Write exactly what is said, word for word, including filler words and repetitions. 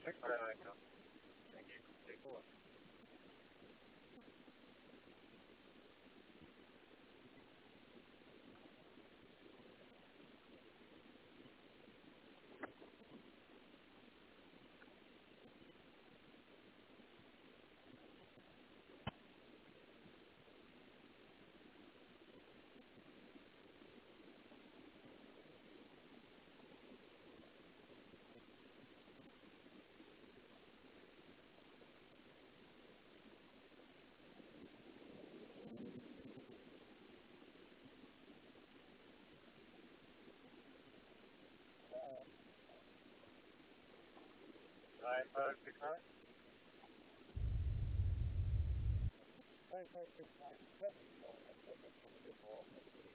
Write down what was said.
これないか。次、こう。nine five six nine. nine five six nine.